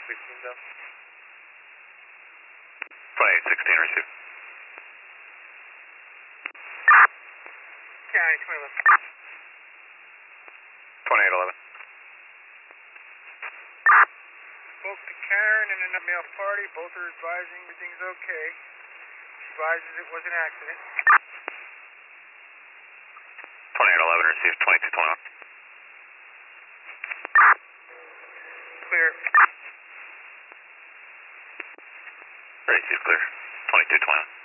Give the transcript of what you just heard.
2816 down. 2816, receive. County 2011. 2811. Spoke to Karen and a male party. Both are advising everything's okay. She advises it was an accident. 2811, receive 2221. Clear. Receive clear. 2221.